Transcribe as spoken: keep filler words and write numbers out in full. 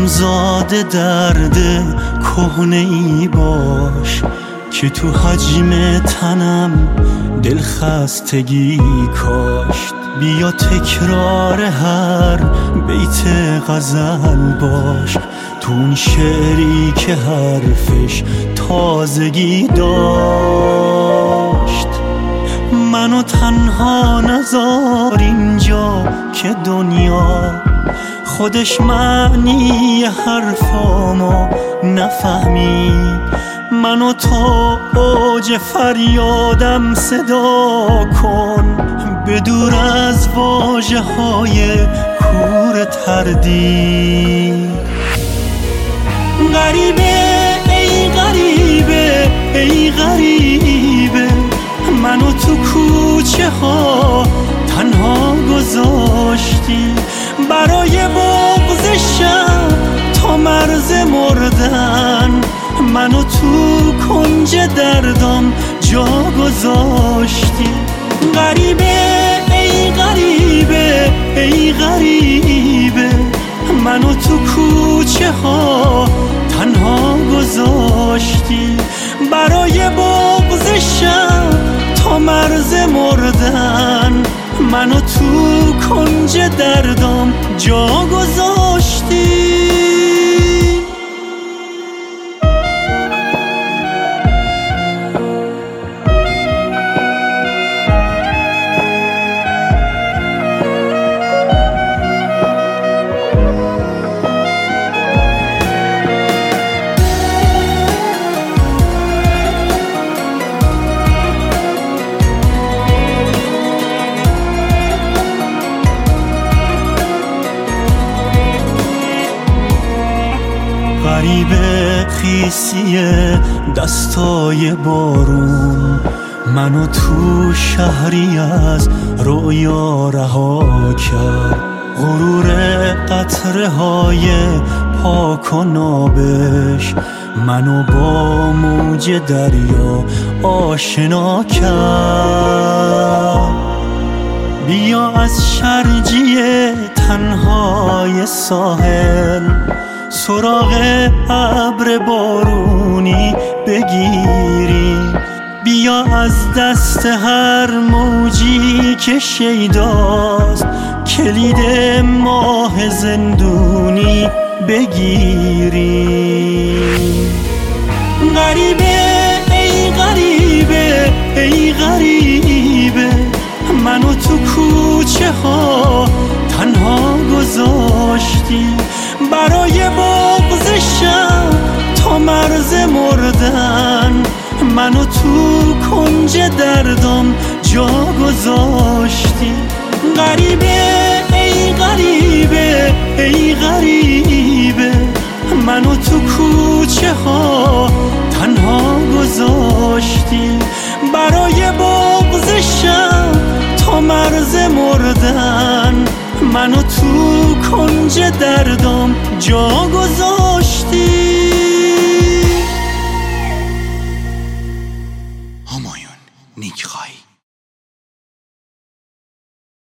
زاده درد کهنه ای باش که تو حجم تنم دلخستگی کاشت. بیا تکرار هر بیت غزل باش تو اون شعری که حرفش تازگی داشت. منو تنها نذار اینجا که دنیا خودش معنی حرفامو نفهمید. منو تا اوج فریادم صدا کن به دور از واژه های کور تردید. غریبه ای غریبه ای غریبه منو تو کوچه ها تنها گذاشتی. برای بغض شب تا مرز مردن منو تو کنج دردم جا گذاشتی. غریبه ای غریبه ای غریبه منو تو کوچه ها تنها گذاشتی. برای بغض شب تا مرز مردن منو تو کنج دردم جا گذاشتی. غریبه خیسی دستای بارون منو تو شهری از رویا رها کرد. غرور قطره های پاک و نابش منو با موج دریا آشنا کرد. بیا از شرجی تنهای ساحل سراغ ابر بارونی بگیریم. بیا از دست هر موجی که شیداست کلید ماه زندونی بگیریم. غریبه ای غریبه ای غریبه منو تو کوچه ها تنها گذاشتی. برای بغض شب تا مرز مردن منو تو کنج دردم جا گذاشتی. غریبه ای غریبه ای غریبه منو تو کوچه ها تنها گذاشتی. برای بغض شب تا مرز مردن منو تو کنج دردم جا گذاشتی.